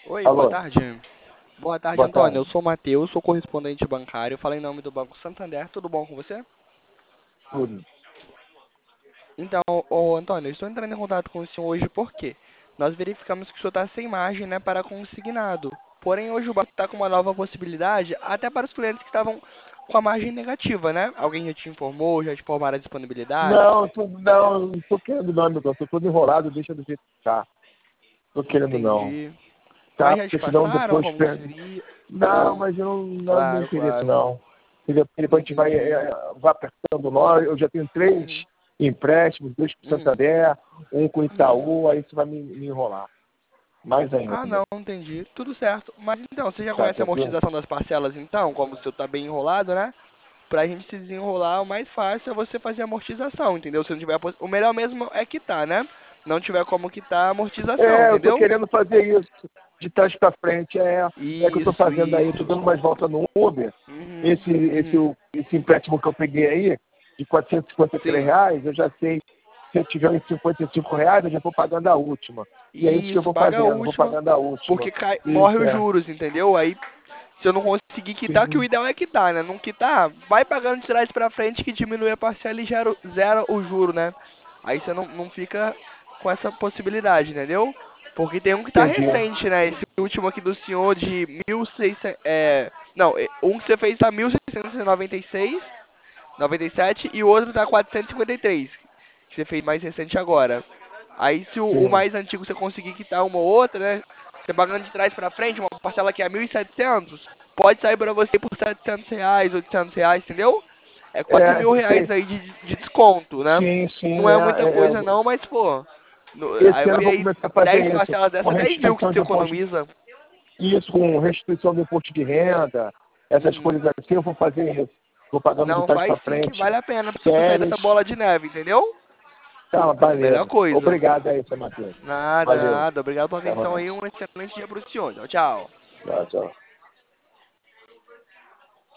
Oi, boa Alô, tarde. Boa tarde, boa Antônio. Eu tarde. sou o Matheus, sou correspondente bancário. Falo em nome do Banco Santander. Tudo bom com você? Tudo. Então, Antônio, eu estou entrando em contato com o senhor hoje porque nós verificamos que o senhor está sem margem, né, para consignado. Porém, hoje o banco está com uma nova possibilidade, até para os clientes que estavam com a margem negativa, né? Alguém já te informou, já te informaram a disponibilidade? Não tô querendo não, meu Deus. Tô todo enrolado, deixa do jeito que tá. Tô querendo não. Entendi. Mas Tá? já te Porque senão passaram depois como perde. seria? Não, mas eu não dá Claro, interesse claro. não. Entendeu? Porque depois a gente Entendi. vai apertando nós. Eu já tenho três Uhum. empréstimos, dois com Uhum. Santander, um com Uhum. Itaú, aí isso vai me enrolar. Mais Ah, ainda. não, entendi. Tudo certo. Mas então, você já Tá, conhece a tranquilo? amortização das parcelas então? Como o seu tá bem enrolado, né? Pra gente se desenrolar, o mais fácil é você fazer a amortização, entendeu? Se não tiver o melhor mesmo é quitar, né? Não tiver como quitar a amortização, Eu tô entendeu? querendo fazer isso de trás para frente. É que eu tô Isso, fazendo aí, tô isso. dando mais volta no Uber. Uhum, Esse uhum. esse empréstimo que eu peguei aí, de Sim. R$ 453, eu já sei, se eu tiver uns R$ 55, eu já vou pagando a última. E é isso que eu Isso, vou paga a fazendo, vou última, pagando a última. porque cai, morre Isso, os é. juros, entendeu? Aí, se eu não conseguir quitar, que o Sim, ideal é quitar, né? Não quitar, vai pagando de trás pra frente que diminui a parcela e zera o juro, né? Aí você não fica com essa possibilidade, entendeu? Porque tem um que tá entendi. recente, né? Esse último aqui do senhor de 1.600, não, um que você fez tá 1.696, 97 e o outro tá 453, que você fez mais recente agora. Aí se o Sim, mais antigo você conseguir quitar uma ou outra, né? Você pagando de trás pra frente, uma parcela que é 1.700, pode sair pra você por R$ 700, R$ 800, entendeu? É quase R$ 1.000 sei. aí de desconto, né? Sim, Não é muita coisa não, mas pô, esse ano eu vou aí começar a 10 fazer isso, parcelas com dessa é 10 mil que restituição você de imposto. economiza. Isso, com restituição do imposto de renda, essas Uhum. coisas assim, eu vou fazer isso. Vou pagando de Não, trás faz para sim que frente. vale a pena pra você sair Férias. dessa bola de neve, entendeu? Tá, Melhor maneiro. coisa. Obrigado aí, seu Matheus. Nada, Valeu. nada. Obrigado pela Até atenção mais. aí. Um excelente dia para o senhor. Tchau, tchau. Tchau, tchau.